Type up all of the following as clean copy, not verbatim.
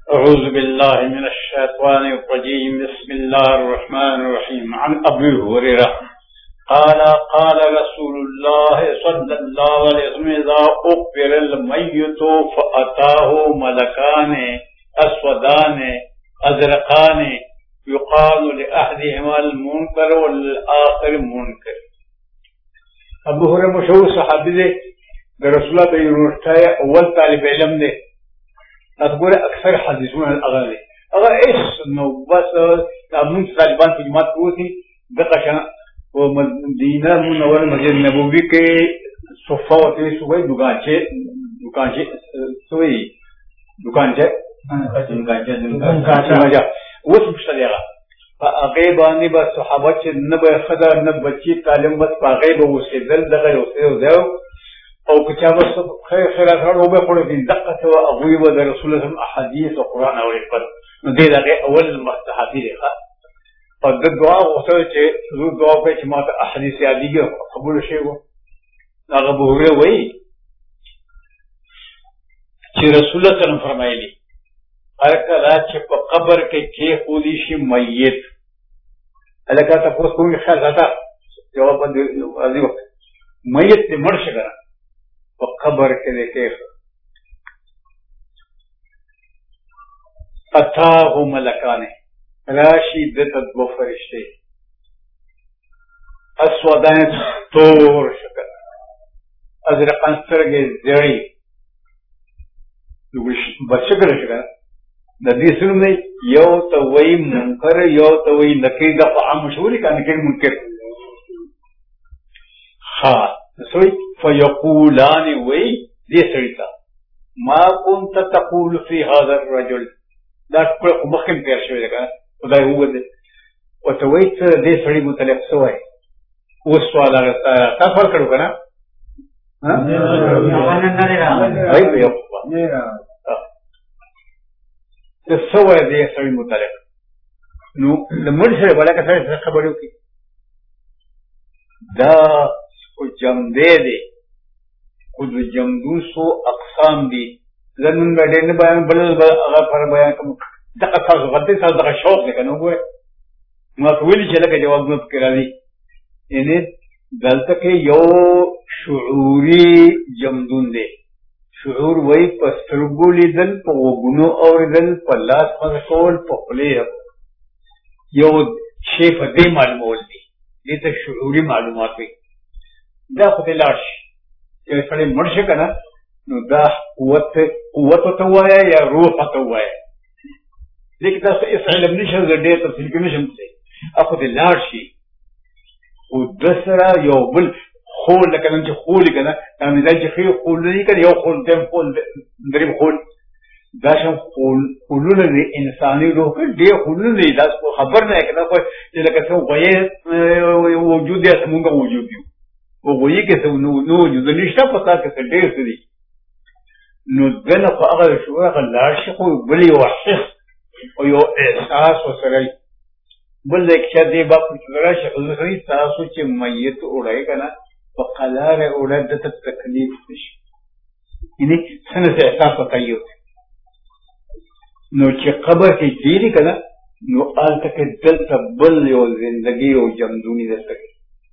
अऊज़ु बिल्लाहि मिनश शैतानिर रजीम बिस्मिल्लाहिर रहमानिर रहीम अन अबी हुरैरा क़ाला क़ाला रसूलुल्लाह सल्लल्लाहु अलैहि वसल्लम इज़ा उक़बिरल मय्यितु फ़अताहु मलकानि अस्वदानि अज़रक़ानि युक़ालु लिअहदिहिमा अल-मुनकर वलिल-आख़िर मुनकर। अबू हुरैरा मशहूर सहाबी दे रसूलुल्लाह पे यूनिवर्सिटी अव्वल तालिब इल्म दे अतगोरे अक्सर हदीसों अगर इस नौबत अमून तालिबान की जमात को थी दकशा वो मदीना मुनव्वर मस्जिद नबवी के सोफा होते सुबह दुकान मजा वो मुश्तलेगा अगेबानी बस सहाबत न बखदा न बच्ची तालिम बस पागे वो से दल दगा होते او کچابه خیر اخر او به خوري دقه او ابو يبد رسول الله احاديث القران او القران نو دې دغه اول مستحبي دی ښه او د دعا وسره چې زو دعا په چې ماته احاديث یادېږي قبول شي وو هغه ابو هريره وایي چې رسول الله صلی الله علیه وسلم فرمایلی هر کله چې په قبر کې خودي شي میت الکه تاسو کوم خیال راته جواب دی میت دې مړ شي قبر के देखे अथाहु मलकाने राशि दत्त दो फरिश्ते अस्वदान तोर शक्ल अजरकान सरगे जड़ी बशकर शक्ल नदी सुन में यो तवई मुनकर यो तवई नकीर दफा मशहूरी का नकीर मुनकर हाँ सोई फयकूलान वही दे सड़ीता मा कुंत तकूल फी हाज़ा रजुल दाट मखिम पेश होगा खुदा हुआ दे और तो वही दे सड़ी मुतल्लिक़ सोए वो सवाल आता है क्या फर्क करो ना हाँ भाई बेवकूफ़ तो सोए दे सड़ी मुतल्लिक़ नो लम्बे से बड़ा कैसे खबर होगी दा को जमदे दे खुद जमदू सो अक़साम दी ज़मीन में डेन बयान बदल अगर फर बयान कम तक था गलती था तक शौक लेकिन वो मकबूली चला के जवाब में करा दी इन्हें गलत के यो शुऊरी जमदून दे शुऊर वही पस्तरगुली दल पगुनो और दल पल्लास मसकोल पकले यो शेफ दे मालूम दी ये तो शुऊरी मालूमात हुई दा खुदलाश ये सड़े मर्श का ना दा कुवत तो हुआ है या रूह तो हुआ है लेकिन दस इस इल्म निशल दे तफसील के निशम से खुदलाश ही वो दसरा यो बुल खोल लेकिन जो खोल का ना ताकि दाल जो खोल नहीं कर यो खोल दम खोल दरिम खोल दाशम खोलून ने इंसानी रूह के दे खोलून ने दास को खबर नहीं है कि ना कोई ये लगा तो वही वजूद है समुंगा वजूद वो वही कैसे नो जो निष्ठा पता कैसे डेढ़ से दी नो दिन अगर शुरू अगर लाश को बली वाशिक और यो एहसास हो सराई बल एक शादी बाप लाश उधरी तासु चे मैयत उड़ाएगा ना तो कलार उड़ा दत तकलीफ कुछ इन्हें सन से एहसास होता ही होता नो चे कब्र की जीरी का ना नो आल तक दिल तब्बल यो जिंदगी यो जमदूनी दस्तक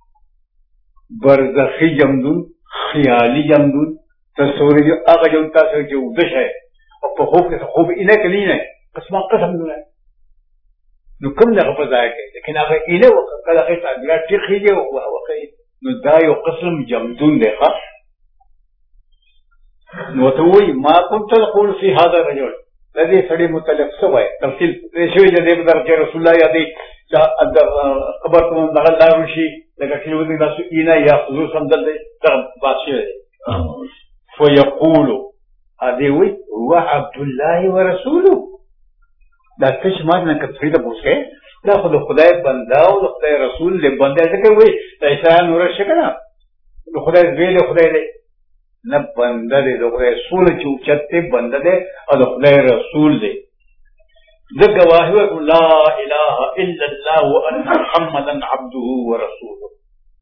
बरज़खी जमदून ख्याली जमदून तस्वीर जो आगे जो उनका से जो उद्देश्य है और खूब के खूब इन्हें के लिए कसम कसम दूना है नुकम जगह पर जाएगा लेकिन अगर इन्हें वो कल आगे ताबिरा ठीक ही जो वो कहीं नुदाई और कसम जमदून देखा नोतुई माँ कुंतल कौन सी हाज़ा रजोल लगे सड़ी मुतल्लिक़ सब है तफसील रेशवे जो देख दर के रसूलुल्लाह यादी खबर तुम दखल दारुशी लेकिन किसी दासु इना या खुजूर समझल दे तब बात है फयकूलु अदेवी हुआ अब्दुल्लाह व रसूलु दास्तिश मार न कथरी दा पूछ के दा खुदा बंदा और खुदा रसूल ले बंदा के हुई ऐसा नूर शकना खुदा वेले खुदा ले न बंदा दे खुदा रसूल चूचते बंदा दे और खुदा रसूल दे गवाही ला इलाहा इल्लल्लाह व अन्ना मुहम्मदन अब्दुहु व रसूलुहु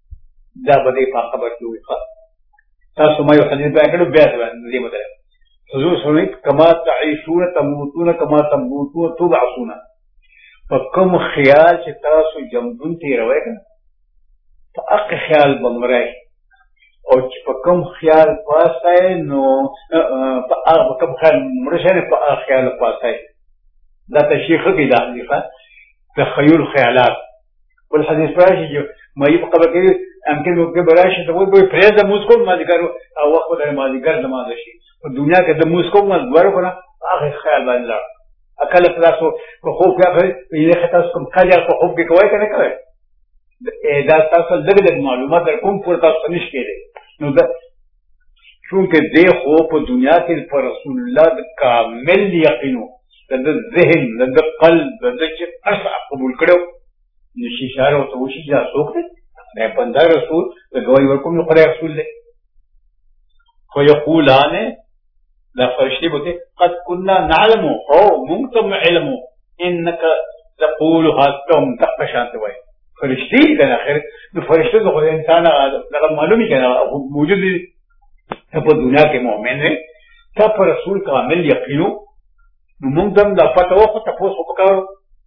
दा बदे पा खबर की हुई तासु मायो हदीस बयान करो ब्यास बयान दे मतलब حضور سنوی کما تعیشون تموتون کما تموتون تبعثون په کوم خیال چې تاسو جمدون تیروئ کنه په هغه خیال بمرئ او چې په کوم خیال پاسئ نو په هغه کوم خیال مرشنه په هغه خیال پاسئ دا تشریح کوي دا حقیقت تخیل خیالات والحديث راشي ما يبقى بكير يمكن ممكن براشي تقول بوي فريزا موسكو ما ذكروا او وقت ما ذكر ما ذا شيء الدنيا كده موسكو ما ذكروا كنا اخر خيال بان لا اكل فلاسو خوف يا اخي اللي خطاسكم كاجا خوف کې کوي کنه کوي دا تاسو دغه معلومات کوم پر تاسو نش کېږي نو دا چونکه دې خو په دنیا کې پر رسول الله کامل یقینو د ذهن د قلب د چې اسع قبول کړو نشي اشاره او توشي دا څوک دی دا بندر رسول د ګوي ورکوم نو خدای رسول دی خو یقولان دا فرشتي بوته قد كنا نعلم او ممتم علم انك تقول هاتم تقشانت وای فرشتي کنه اخر نو فرشتي د خدای انسان هغه معلومي کنه موجود دی په دنیا کې مؤمن دی تا پر رسول کامل یقینو نو ممتم دا فتوا فتفوس وکړو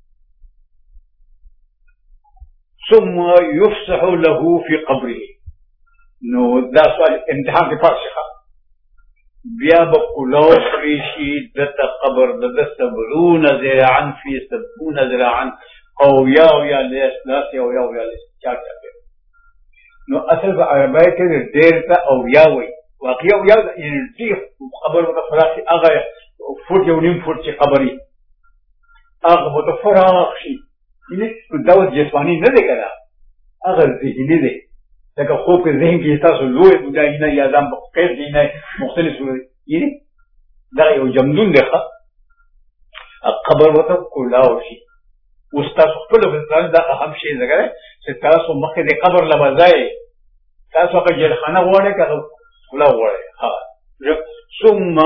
ثم يفسح له في قبره نو دا سؤال امتحان کې فارسخه بیا بقولو فريشي دت قبر دت 70 ذراعا في 70 ذراعا او يا لسلاس او يا چا نو اصل په عربی کې ډېر ته او یا وي واقعي او یا یعنی دې قبر متفراقي هغه فوت یو نیم فوت چې قبري هغه متفراق شي یعنی دا جسمانی نه دی کنه هغه ذهني دی لکه خوب کې ذهن کې تاسو لوی بوداینه یا ځم په قید دی نه مختلف صورت یعنی دا یو جمدون دی ښه قبر وته کولاو شي استاد خپل ځان دا اهم شی زګره چې تاسو مخکې د قبر لبځای تاسو هغه جلخانه وړه کړو ولا وړه ها ثم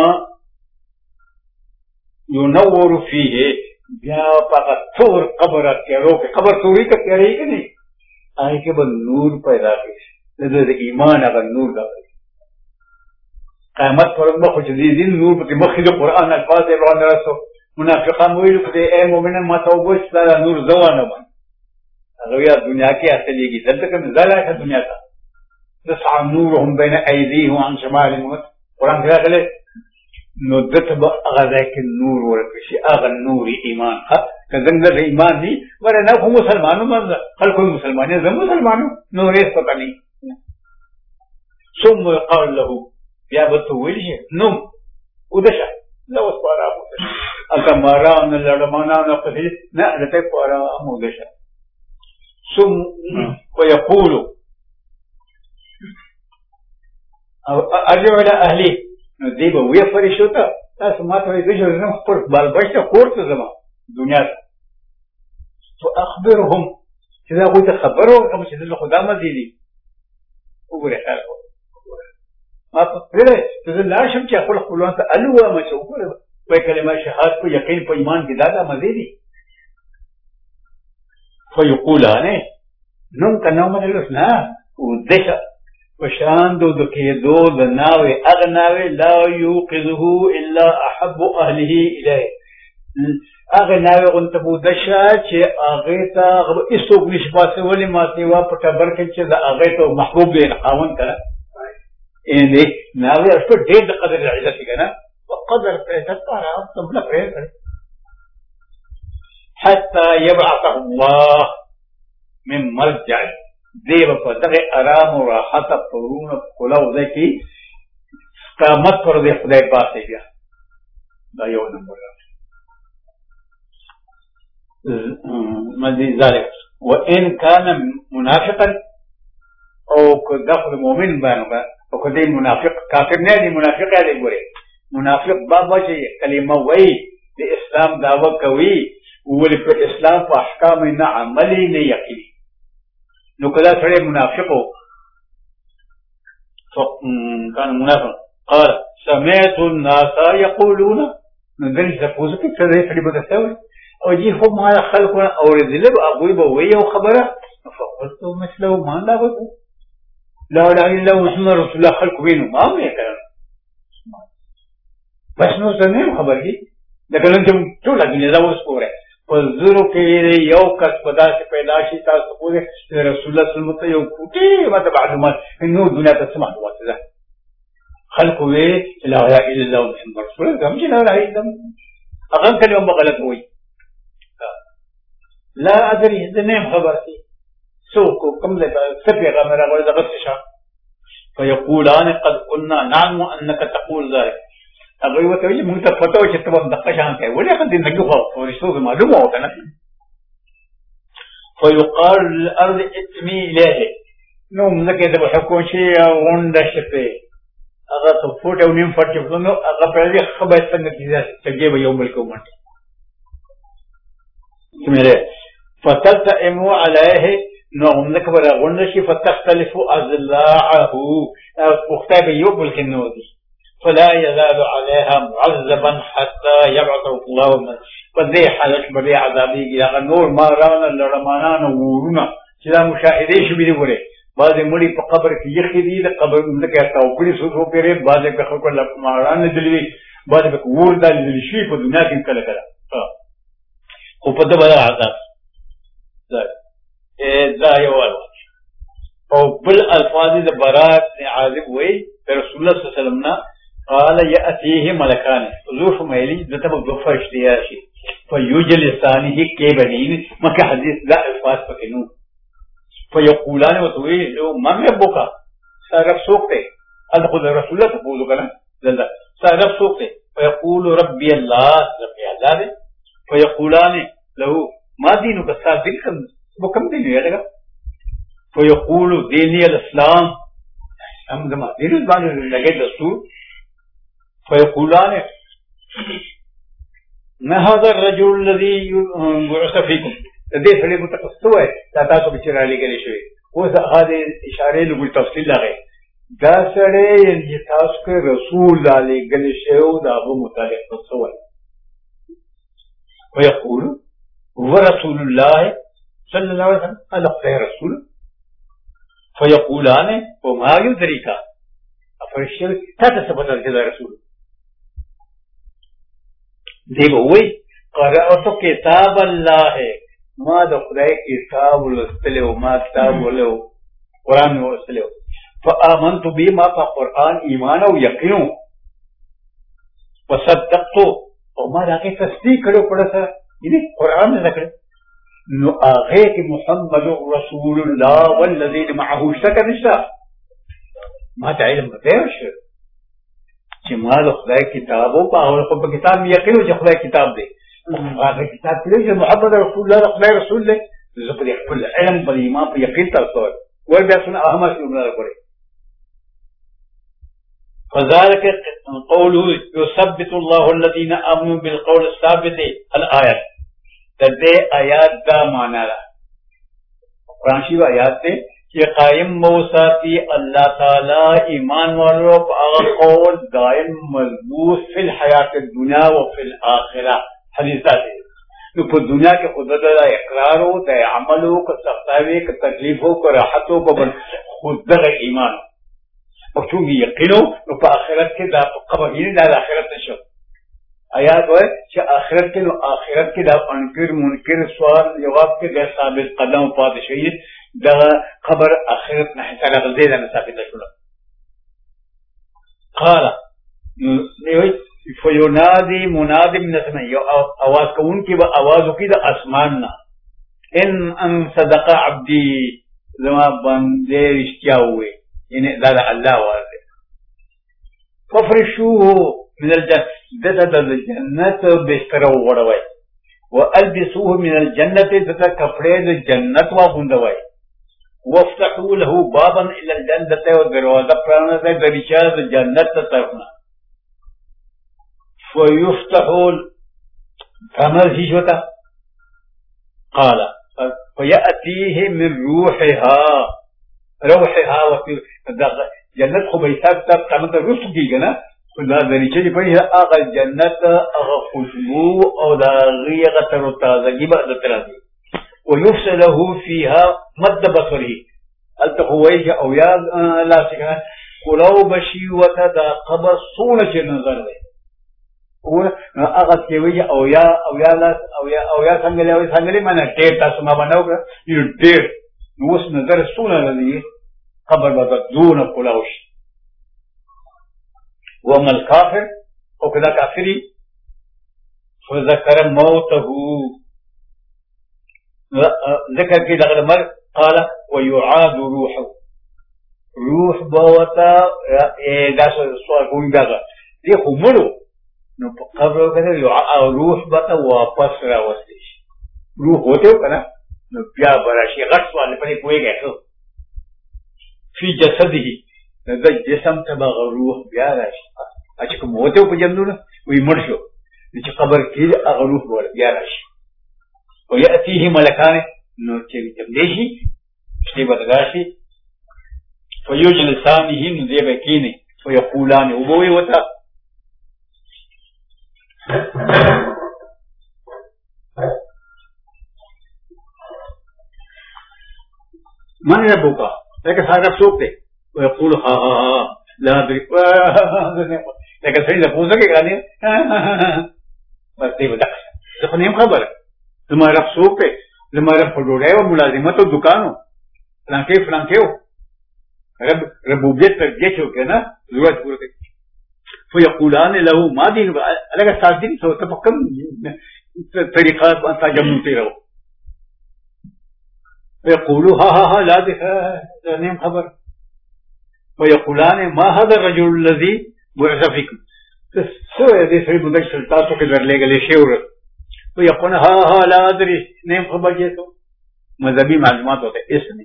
ينور فيه بیا پاک تور قبر تیارو کې قبر توري کې تیاری کې نه آی کې بل نور پیدا کړي د ایمان هغه نور دا قیامت پر مخ چې دې نور په مخ د قران الفاظ روان راسو منافقان ویل چې اے مؤمنان ما توبه ستاره نور زوانه باندې هغه یا دنیا کې اصليږي دلته کوم زړه کې دنیا ته تسع نورهم بين ايديهم وعن شمالهم قران کې راغلي نو دته هغه ځکه نور ورکړي شي هغه نور ایمان ها کله د ایمان دي ورنه خو مسلمانانو باندې خلکو مسلمانانو زمو مسلمانانو نور یې پتا نه ثم يقال له يا بتويل شي نو ودشه لو سپارا مو اکماران لړمانان په دې نه لته پارا مو دشه ثم ويقول ارجع الى اهلي نو دی به وی فرشتو ته تاسو ماته وی دغه نه خپل بالبشته کوړه زما دنیا ته تو اخبرهم چې دا غوته خبرو کوم چې د خدا مزيدي وګوره خاله ما په پرې ته لا شم چې خپل خپلوان ته الوا ما چې وګوره په کلمه شهادت په یقین په ایمان کې دا مزيدي فیقولانه نم کنه مدلس نه ودشه وشان دو دکیدو د ناوی اغناوی لا یوقظه الا احب اهله الیه اغناوی غنتبو دشا چې اغه تا ایسوک نشباسه ولی ماته وا پټبر کې چې د اغه ته محبوب دی خاون کړه ان دې ناوی اصل ډېر د قدر عزت کنه وقدر عزت را تبل کړه حتى يبعثه الله من مرجع دیو په دغه آرام او راحت پرونه کولاو ځکه قیامت پر دې خدای پاسه بیا دا یو نمبر مدي ذلك وان كان منافقا او كدخل مؤمن باندې او کدی منافق کافر نه دی منافق دی ګوره منافق بابا چې کلمه وای د اسلام دعوه کوي ولې په اسلام په احکام نه عملي نه یقیني نو کله سره منافقو كان منافق قال سمعت الناس يقولون ندري تفوز کې څه دې سړي بده او جي هم ما خلقنا اوردل ابوي به وي او خبره فقلت مثله ما لا بد لا اله الا الله محمد رسول الله خلق وینو ما مې کړ بس نو څه نه خبر کی د کلن چې ټول دنیا دا اوس پوره په زرو کې یو کس په داسې پیدا شي تاسو پوره رسول الله صلی الله علیه وسلم یو کوټي ماته معلومات نو دنیا ته څه معلومات ده خلق وی لا اله الا الله محمد رسول الله کوم چې لا اله الا الله هغه کلمه غلط وای لا ادري د نه خبر کی سوق کوم له څه پیغمبر هغه دغه څه فيقولان قد قلنا نعلم انك تقول ذلك هغه وته چې موږ ته پته و چې ته د قشان کوي ولې هغه دې نه کوو ورشتو معلومه و کنه فيقال الارض اتمي اليه نو موږ ته به حکم شي غونډه شپه هغه ته فوټ او نیم فټ په نو هغه په دې خبره څنګه کیږي چې به یو بل کوم سمره فتلتئموا عليه نو موږ به غونډه شي فتختلفوا اضلاعه مختلف یو بل کې نو دي فلا يزال عليها معذبا حتى يبعثه الله من فذي حالت بری عذابی هغه نور ما رانا لړمانان ورونه چې دا مشاهده شي به وره بعض مړي په قبر کې یخي دي د قبر لکه تاوکړي سوسو پیری بعض په خلکو لړمانان دي بعض په ور دل شي په دنیا کې کله کله خو په دغه عذاب دا یو او بل الفاظ د برات عازب وي رسول الله صلی الله علیه وسلم قال يأتيه ملكان ذو ميلي ذتب بفرش دياشي فيجلسانه كبنين مكا حديث لا الفاظ فكنو فيقولان وتوي من ربك سارف سوقته ادخل رسول الله تقول كلام لا سارف سوقته فيقول ربي الله فيقولان له ما دينك صادقا وكم دين يا لغا فيقول ديني الاسلام هم زما دين باندې لګي دستور فيقولان ما هذا الرجل الذي بعث فيكم دې سره متقصوه تاسو به چرالي کېږي شوی اوس هغه اشاره له تفصیل لغه دا سره یې تاسو کې رسول الله کېږي شو دا به متعلق تفصیل ويقول ورسول الله صلى الله عليه وسلم قال خير رسول فيقولان وما يدريك افرشل تتثبت الجزاء رسول دیو وی قرأت کتاب الله ما د خدای کتاب ولستلو ما کتاب ولو قرآن ولستلو فآمنت بما فقرآن ایمان او یقینو وصدقت او ما راکې تصدیق کړو پړسه دې قرآن نه کړ نو هغه کې محمد رسول الله والذین معه شک نشتا ما ته علم نه شو چې ما د خدای کتاب او په کتاب یقین چې خدای کتاب دی هغه کتاب کې چې محمد رسول الله خدای رسول دی زه په خپل علم په ایمان په یقین تاسو ور بیا څنګه احمد شو نه کوي فذلك قوله يثبت الله الذين امنوا بالقول الثابت الايه دې آیات دا معنا ده قرآن شریف آیات ته چې قائم موساتی الله تعالی ایمان والو په هغه قول دائم مضبوط فی الحیات الدنیا و فی الاخره حدیث ده نو په دنیا کې خود د اقرار او د عمل او د سختاوي او تکلیف او راحت او په خود د ایمان او چې یقینو نو په آخرت کې دا قبر یې د آخرت نشو آیات وای چې آخرت کې نو آخرت کې دا منکر سوال جواب کې غیر ثابت قدم پاتې شي دا قبر آخرت نه حساب غزيده نه ثابت شول قال نوې فينادي منادي من السماء یو आवाज کوون کې به आवाज وکړي د اسمان نه ان صدق عبدي زما باندې رښتیا وي یعنی دا الله ورته ففرشوه من الجنة بستر وغړوي والبسوه من الجنة دته کپڑے د جنت واغوندوي وافتحوا له بابا الى الجنة ودروازه پرانه د رچا د جنت طرفنا فيفتحوا كما هجوتا قال فيأتيه من روحها وفي جنت خو بیساب تا قامت رسو کی گنا دا دریچه دی پڑی آغا جنت آغا خوشبو او دا غیغ تر و تازگی با دترا دی ويفسله فيها مد بصره التخويش او یا لا سکنا قلو بشیوتا دا قبر سونچ نظر دی هغه کې وی او یا څنګه معنی ډېر تاسو ما باندې وکړه یو ډېر نو اوس نظر سونه لري قبر به دون کلاوش وما الكافر او کدا کافری فذكر موته ذکر کې دغه مر قال ويعاد روح بوتا دا سوال کوي دغه دی خو مړو نو په قبر کې روح به واپس راوستي روح هوته کنه نو بیا براشي غټ سوال په دې کویږي فی جسده د جسم ته به روح بیا راشي چې کوم هوته په جنونه وي مړ شو چې قبر کې هغه روح بیا راشي ويأتيه ملكان نو چې دېشي چې بدراشي فيجلسانه نو دې بکینه ويقولان وبوي وتا من ربك لك صاحب سوقته ويقول ها لا ادري لك سيد پوزه کې غاني بس دې ودا څه نیم خبره لما رب سوقته لما رب فډوړې او ملازمت او دکانو فلانکه رب ربوبیت ترجیح وکنه ضرورت پوره فيقولان له ما دين لك صادين سو تفكم طريقات انت جمعتي له فيقولوا ها لا نيم خبر ويقولان ما هذا الرجل الذي بعث فيكم سو دې سړي بده تاسو کې درلې غلې شعور ويقولون ها لا ادري نيم خبر جيتو مذهبي معلومات ہوتے اس میں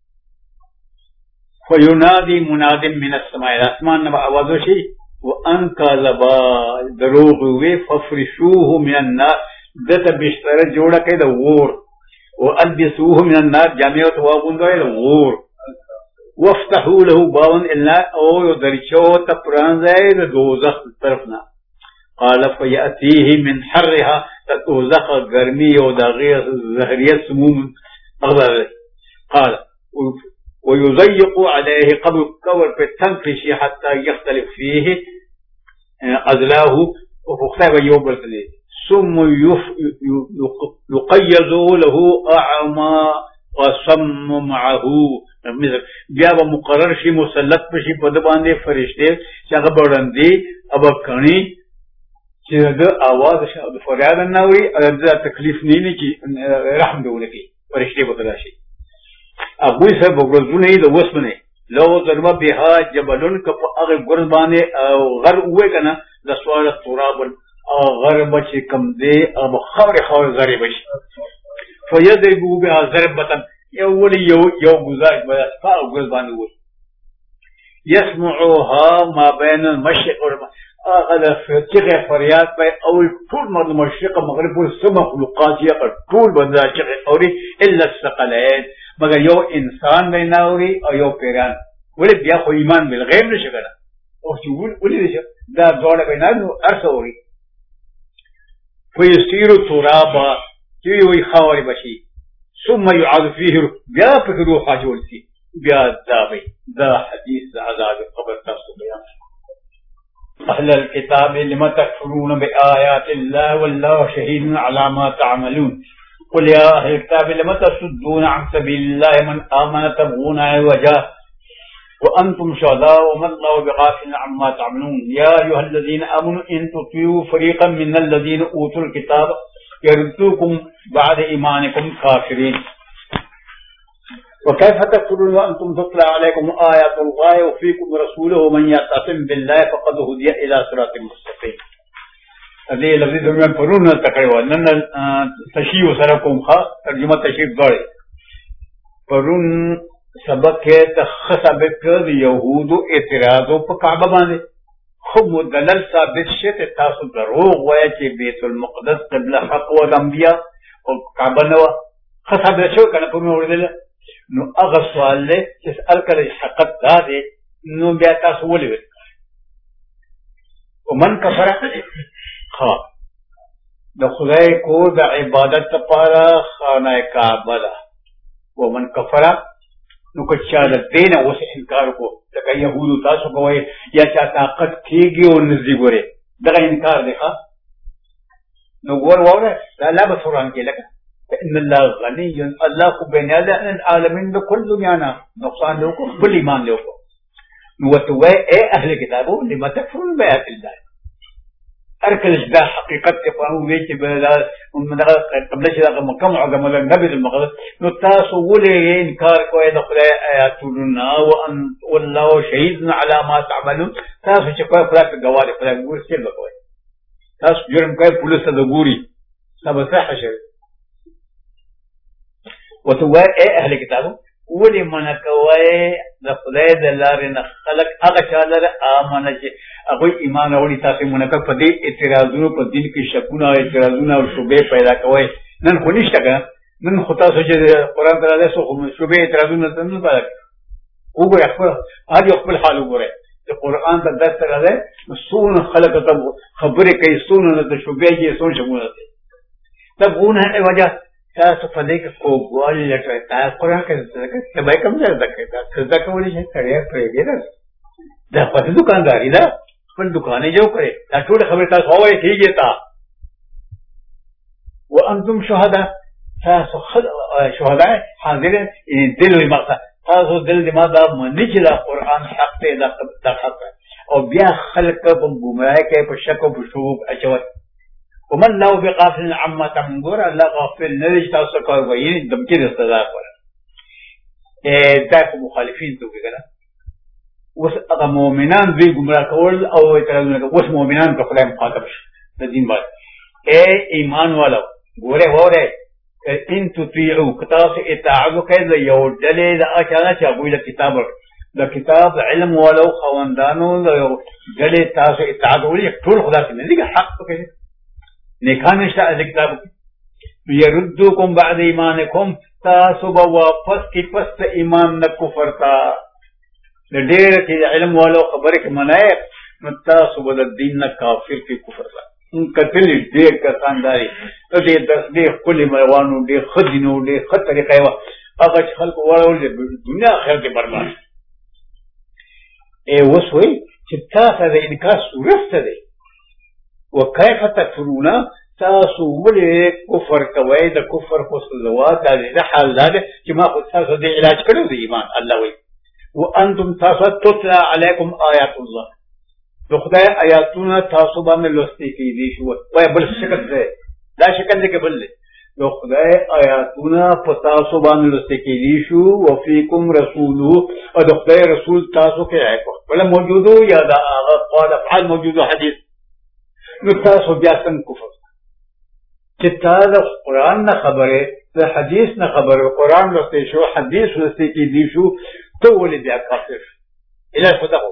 فينادي مناد من السماء الاسمان نبا आवाज وشي وان كذبا دروغ وي ففرشوه من النار دته بستر جوړه کړي د ور والبسوه من النار جامعه واغوندوي د ور وافتحوا له بابا الا او درچو ته پرانځي د دوزخ طرفنا قال فياتيه من حرها دوزخ ګرمي او د غیر زهريه سموم اغلب قال ويضيق عليه قبر كور في التنفش حتى يختلف فيه أذلاه وفختاب يوم الثلاث ثم يقيض له أعمى وصم معه بیا به مقرر شي مسلط بشي په د باندې فرشته چې هغه بړندې اب کڼي چې د आवाज د فریاد نه وي د تکلیف نه چې رحم دی ولکې فرشته به راشي ابو صاحب وګورونه د وسمنه لو ضرب بها جبلن کف هغه ګربانه او غر وې کنه د سوال تراب او غرب چې کم دی او خور زری بشي فيضربوا بها ضربه یو گزار بیا او ګربانه وې يسمعوها ما بين المشرق والمغرب هغه فتغه فریاد په او ټول مشرق مغرب او سم مخلوقات یې ټول بندا چې اوري الا الثقلين مگر یو انسان نه ناوري او یو پیران ولې بیا خو ایمان بالغیب نشي کنه او چې ولې نشي دا ډول به نه ارسوري فيصير ترابا چې وي خاوري بشي ثم يعاد فيه بیا په روح حاجول سي بیا دا حدیث عذاب القبر تفسیر بیان اهل الكتاب لما تكفرون بآيات الله والله شهيد على ما تعملون قل يا أهل الكتاب لما تصدون عن سبيل الله من آمن تبغون عوجا وأنتم شهداء وما الله بغافل عما تعملون يا أيها الذين آمنوا إن تطيعوا فريقا من الذين أوتوا الكتاب يردوكم بعد إيمانكم كافرين وكيف تكفرون وأنتم تتلى عليكم آيات الله وفيكم رسوله من يعتصم بالله فقد هدي إلى صراط مستقيم دې لفظي ترجمه پرون تکړه نن تشیع سره کوم ښه ترجمه تشیع غړي پرون سبق کې تخصبت د يهودو اعتراض په کعبه باندې خو مدلل ثابت شته تاسو دروغ وایي چې بیت المقدس قبله حق او انبیاء او کعبه نو خصبت شو کنه په موردل نو هغه سوال له چې الکل حقیقت دا دی نو بیا تاسو ولې ومن کفر د خدای کو د عبادت لپاره خانه کعبه ده ومن کفر نو که چا د دین اوس انکار کو لکه يهودو تاسو کوی یا چا طاقت کیږي او نزي ګوره دغه انکار دی ښا نقول ورا لا بصوران كي لك إن الله غني الله بين العالمين بكل دنيانا نقصان لكم كل إيمان لكم نوتوا أهل كتابه لما تكفرون بآيات الله أركز ده حقيقة تفهموا بيت بلا من قبل شيء مكان عظم النبي المقدس نتاسو ولي إنكار كوي دخل آياتنا وأن والله شهيدنا على ما تعملون تاسو شكوى فلاك الجواري فلاك بقول سير بكوي تاسو جرم كوي بوليس دبوري سبصح شيء وتوا أهل كتابه ولي من كوي دخل دلارنا خلق أغشالر آمنا شيء أقول إيمان أولي تاسي منك فدي اعتراضونو په دین کې شکونه او اعتراضونه او شوبې پیدا کوي نن خو نشته که نن خو تاسو چې قرآن ته راځئ خو شوبې اعتراضونه ته نه پیدا وګورئ هر یو خپل حال وګورئ چې قرآن ته درس ته راځئ نو څومره خلک ته خبرې کوي څومره ته شوبې کوي څومره شکونه کوي تبغونه وجه تاسو په دې کې خوږوالی لټوئ تاسو قرآن کې ته به کوم ځای زده کوئ تاسو زده کولی شئ سړی پرېږدي دا پسې دوکانداري ده خپل دکانې جوړ کړئ دا ټول خبرې تاسو ووایئ کېږي تا وانتم شهدا تاسو شهدا حاضر دل وي مقصد تاسو دل دې ما دا مني چې دا قرآن حق دی دا حق او بیا خلک په ګمراهۍ کې په شک او په شوب اچوي ومن لو بغافل عما تعملون الله غافل نه دی تاسو کوي دمکې د سزا کوي دا مخالفین ته وګورئ وس هغه مؤمنان دوی ګمراه کول او اعتراضونه وس مؤمنان په خدای مخاطب شي د دین باندې ایمان والو ګوره وره ان تطيعوا کتاب اطاعت کوي د یو ډلې د اچانه چې هغه د کتاب علم والو خوندانو د یو ډلې تاسو اطاعت ولې ټول خدای ته نه دي حق کوي نه کان نشته د کتاب يردوكم بعد ایمانکم تاسو به واپس کی پس ایمان نه کفر تا د ډېر چې علم والو خبره کې منای نو تاسو به د دین نه کافر کې کفر لا کتل ډېر کسان دی دې د خپل مروانو ډېر خدینو ډېر خطرې کوي هغه خلک وړول دنیا آخرت برباد وسوي چې تاسو د انکار صورت دی وکيف تکفرون تاسو ولې کفر کوي د کفر خو صلوات د حال دا چې ما خو تاسو د علاج کړو د ایمان الله وي وانتم تاسو تطلع عليكم آيات الله نو خدای آیاتونه تاسو باندې لوستي کیدي شو وای بل شکل دی دا شکل دی کې بل نو خدای آیاتونه په تاسو باندې لوستي کیدي شو وفيكم رسوله او د خدای رسول تاسو کې راځي ولا موجودو یا دا قال افعال موجودو حدیث نو تاسو بیا څنګه کفر چې تاسو قرآن نه خبره د حدیث نه خبره قرآن لوستي شو حدیث لوستي کیدي شو تو ولې بیا کافر الى خدای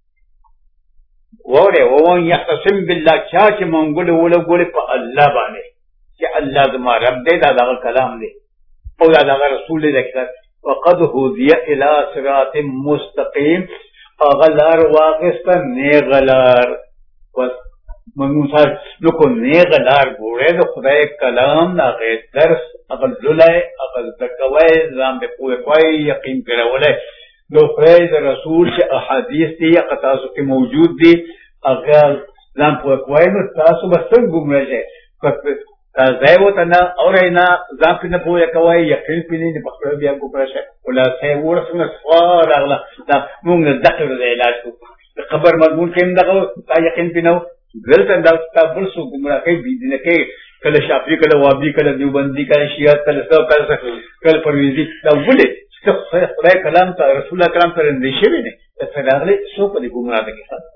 وره وون يختصم بالله چې مونږ له ولې په الله باندې چې الله زما رب دې دا کلام دی او دا رسول دې وقد هدي الى صراط مستقيم اغلار واقست نیغلار بس منصار نو کو نیغلار ګوره د خدای کلام دا غیر درس اغل زلای اغل تکوي ځان به کوی یقین کړولای نو خدای د رسول چې احادیث دي یا تاسو کې موجود دي اگر ځان په کوی نو تاسو به څنګه ګمراه شئ ځای وته نه اورئ نه ځان په نه پوهه کوی یقین پې نه په خپل بیا ګمراه شئ ولا څه ورسنه سوال اغلا دا موږ دغه د علاج کو خبر مضمون کې دغه یقین پې نو دلته دا تاسو سو ګمراه کوي بيدینه کې کله شافعي کله وابي کله دیوبندي کله شیعه کله پرويزي دا ولې خدای کلام ته رسول الله کلام ته نشي ویني ته راغلي سو په دې ګمراه کې